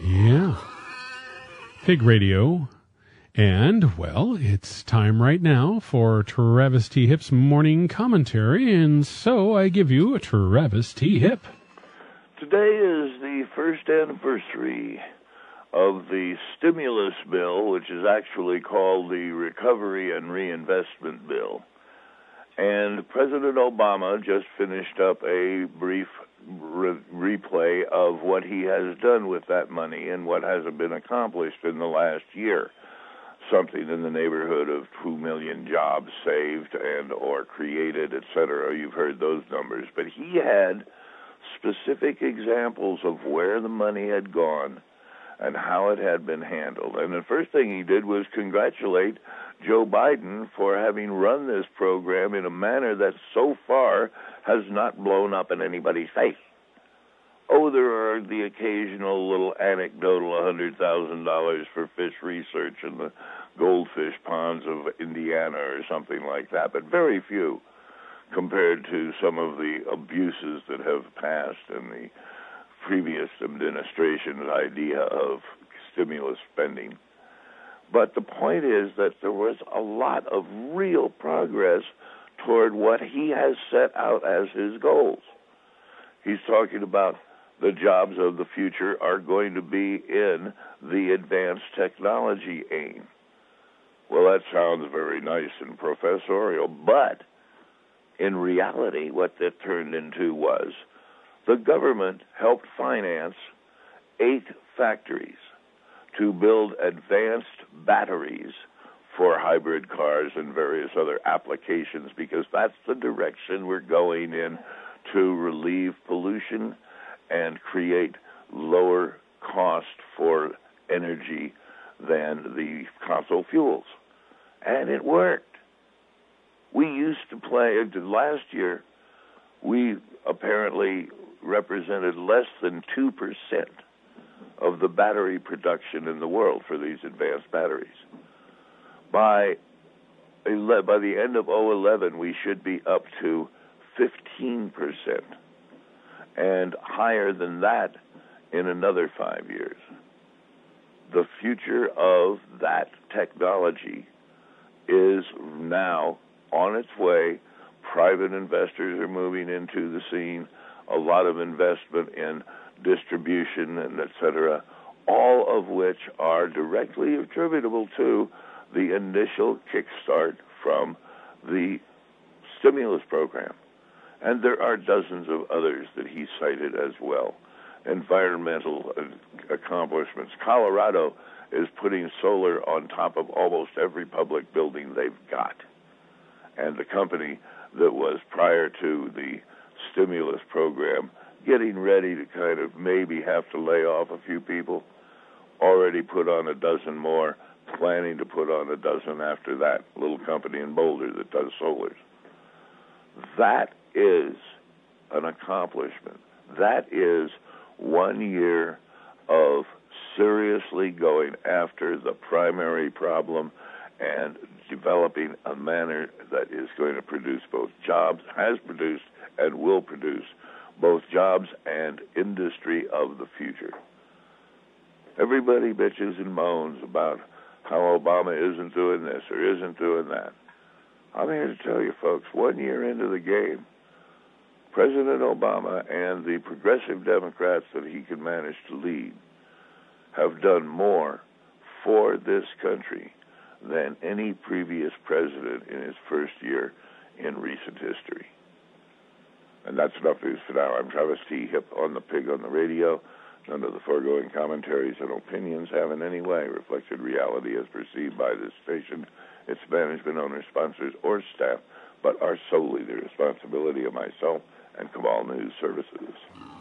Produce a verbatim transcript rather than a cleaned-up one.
Yeah. Pig Radio. And, well, it's time right now for Travis T. Hip's morning commentary, and so I give you a Travis T. Hip. Today is the first anniversary of the stimulus bill, which is actually called the Recovery and Reinvestment Bill. And President Obama just finished up a brief re- replay of what he has done with that money and what hasn't been accomplished in the last year. Something in the neighborhood of two million jobs saved and or created, et cetera. You've heard those numbers. But he had specific examples of where the money had gone and how it had been handled. And the first thing he did was congratulate Joe Biden for having run this program in a manner that so far has not blown up in anybody's face. Oh, there are the occasional little anecdotal one hundred thousand dollars for fish research in the goldfish ponds of Indiana or something like that, but very few compared to some of the abuses that have passed in the previous administration's idea of stimulus spending. But the point is that there was a lot of real progress toward what he has set out as his goals. He's talking about the jobs of the future are going to be in the advanced technology aim. Well, that sounds very nice and professorial, but in reality, what that turned into was the government helped finance eight factories to build advanced batteries for hybrid cars and various other applications, because that's the direction we're going in to relieve pollution and create lower cost for energy than the fossil fuels. And it worked. We used to play, last year, we apparently represented less than two percent of the battery production in the world for these advanced batteries. By, by the end of oh eleven, we should be up to fifteen percent. And higher than that in another five years. The future of that technology is now on its way. Private investors are moving into the scene, a lot of investment in distribution and et cetera, all of which are directly attributable to the initial kickstart from the stimulus program. And there are dozens of others that he cited as well. Environmental accomplishments. Colorado is putting solar on top of almost every public building they've got. And the company that was prior to the stimulus program getting ready to kind of maybe have to lay off a few people, already put on a dozen more, planning to put on a dozen after that, little company in Boulder that does solars. That is an accomplishment. That is one year of seriously going after the primary problem and developing a manner that is going to produce both jobs, has produced and will produce both jobs and industry of the future. Everybody bitches and moans about how Obama isn't doing this or isn't doing that. I'm here to tell you, folks, one year into the game, President Obama and the progressive Democrats that he can manage to lead have done more for this country than any previous president in his first year in recent history. And that's enough news for now. I'm Travis T. Hip on the Pig on the Radio. None of the foregoing commentaries and opinions have in any way reflected reality as perceived by this station, its management, owners, sponsors, or staff, but are solely the responsibility of myself and Cabal News Services.